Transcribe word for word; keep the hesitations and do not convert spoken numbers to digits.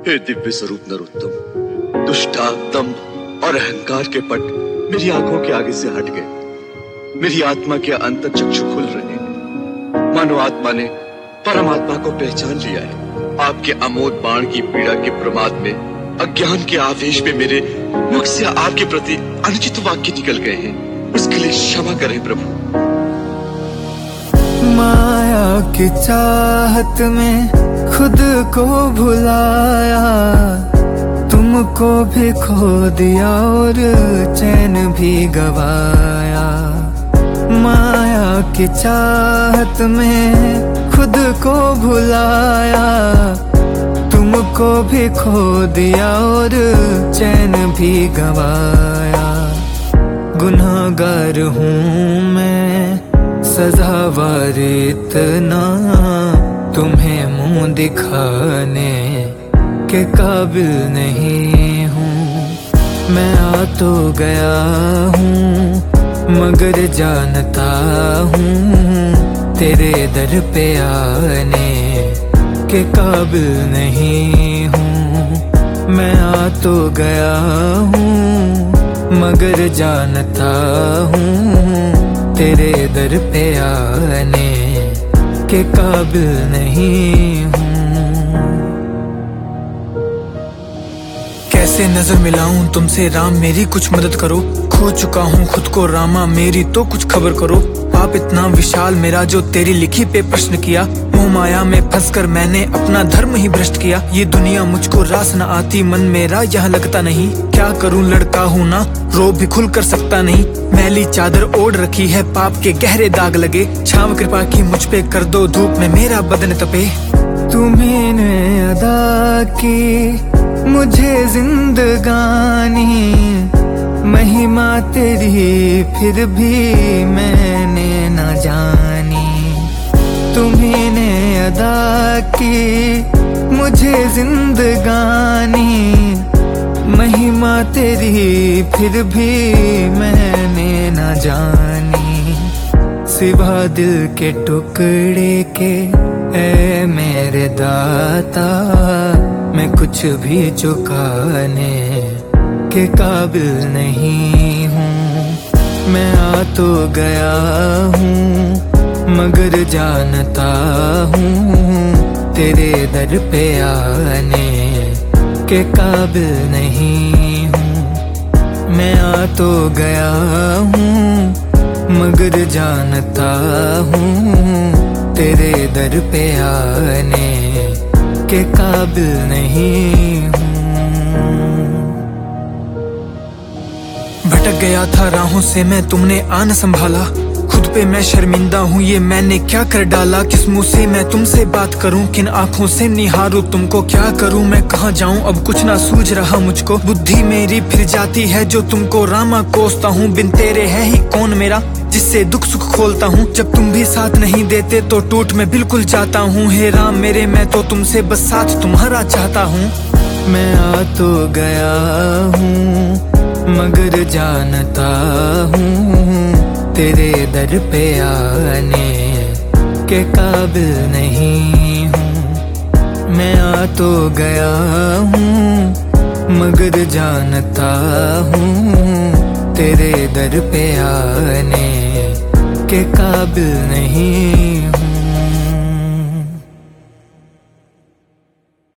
हे दिव्य स्वरूप नरोत्तम, दुष्टात्म और अहंकार के पट मेरी आंखों के आगे से हट गए। मेरी आत्मा के अंतर चक्षु खुल रहे हैं। मानो आत्मा ने परमात्मा को पहचान लिया है। आपके अमोद बाण की पीड़ा के प्रमाद में, अज्ञान के आवेश में मेरे मुख से आपके प्रति अनुचित वाक्य निकल गए हैं। उसके लिए क्षमा करें प्रभु। माया की चाहत में खुद को भुलाया, तुमको भी खो दिया और चैन भी गवाया। माया की चाहत में खुद को भुलाया, तुमको भी खो दिया और चैन भी गवाया। गुनहगार हूँ मैं, सजावार इतना, तुम्हें मुंह दिखाने के काबिल नहीं हूँ। मैं आ तो गया हूँ मगर जानता हूँ तेरे दर पे आने के काबिल नहीं हूँ। मैं आ तो गया हूँ मगर जानता हूँ तेरे दर पे आने के काबिल नहीं हूँ। कैसे नजर मिलाऊं तुमसे राम, मेरी कुछ मदद करो। खो चुका हूँ खुद को रामा, मेरी तो कुछ खबर करो। पाप इतना विशाल मेरा जो तेरी लिखी पे प्रश्न किया। मोह माया में फंसकर मैंने अपना धर्म ही भ्रष्ट किया। ये दुनिया मुझको रास न आती, मन मेरा यह लगता नहीं। क्या करूं लड़का हूँ ना, रो भी खुल कर सकता नहीं। मैली चादर ओढ़ रखी है, पाप के गहरे दाग लगे। छांव कृपा की मुझ पे कर दो, धूप में मेरा बदन तपे। तुम्हीं ने अदा की मुझे जिंदगानी, महिमा तेरी फिर भी मैंने न जानी। तुम्हीं ने अदा की मुझे जिंदगानी, महिमा तेरी फिर भी मैंने न जानी। सिवा दिल के टुकड़े के ऐ मेरे दाता, मैं कुछ भी चुकाने के काबिल नहीं हूँ। मैं आ तो गया हूँ मगर जानता हूँ तेरे दर पे आने के काबिल नहीं हूँ। मैं आ तो गया हूँ मगर जानता हूँ तेरे दर पे आने के काबिल नहीं हूँ। भटक गया था राहों से मैं, तुमने आन संभाला। खुद पे मैं शर्मिंदा हूँ, ये मैंने क्या कर डाला। किस मुंह से मैं तुमसे बात करूँ, किन आँखों से निहारूं तुमको। क्या करूँ मैं कहाँ जाऊँ, अब कुछ ना सूझ रहा मुझको। बुद्धि मेरी फिर जाती है जो तुमको रामा कोसता हूँ। बिन तेरे है ही कौन मेरा जिससे दुख सुख खोलता हूँ। जब तुम भी साथ नहीं देते तो टूट मैं बिल्कुल जाता हूँ। हे राम मेरे, मैं तो तुमसे बस साथ तुम्हारा चाहता हूँ। मैं आ तो गया हूँ मगर जानता हूँ तेरे दर पे आने के काबिल नहीं हूँ। मैं आ तो गया हूँ मगर जानता हूँ तेरे दर पे आने के काबिल नहीं हूँ।